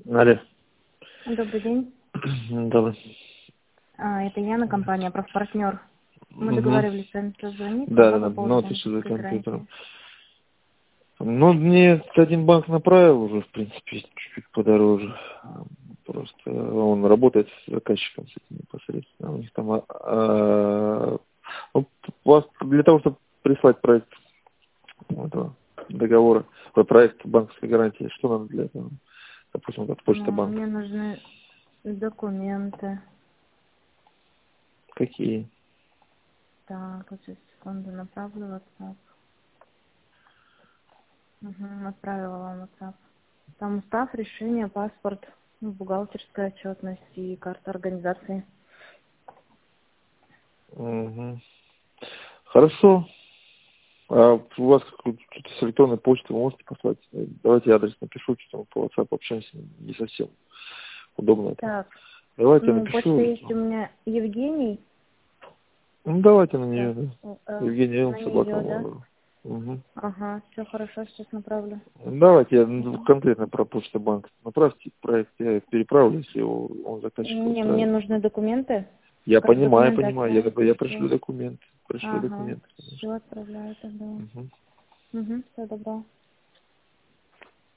Алло. Добрый день. Добрый. Это Яна, компания «Профпартнер». Мы Угу. договаривались с вами созвониться Да. по поводу Ну, ты что за банковской компьютером? гарантии. Ну, мне один банк направил уже, в принципе, чуть-чуть подороже. Просто он работает с заказчиком, с этим непосредственно. У них там, ну, у вас для того, чтобы прислать проект этого договора, проект банковской гарантии, что надо для этого? Допустим, вот почта банка. Мне нужны документы. Какие? Так, вот сейчас, секунду, направлю в WhatsApp. Отправила вам WhatsApp. Там устав, решение, паспорт, бухгалтерская отчетность и карта организации. Угу. Хорошо. А у вас что-то с электронной почты вы можете послать? Давайте я адрес напишу, что-то мы по WhatsApp общаемся, не совсем удобно это. Так, Давайте я почта напишу. есть у меня Евгений. Ну, давайте на нее, Так, да. Евгений М. на нее, да? Собакова. Угу. Ага, все хорошо, сейчас направлю. Давайте я конкретно про Почта банк. Направьте проект, я переправлю, если он заказчика Мне устраивает. нужны документы. Я Как понимаю, документы я отправите, пришлю все. документы. Пришлю Ага, документы, все конечно. отправляю тогда. Угу. Все, добро.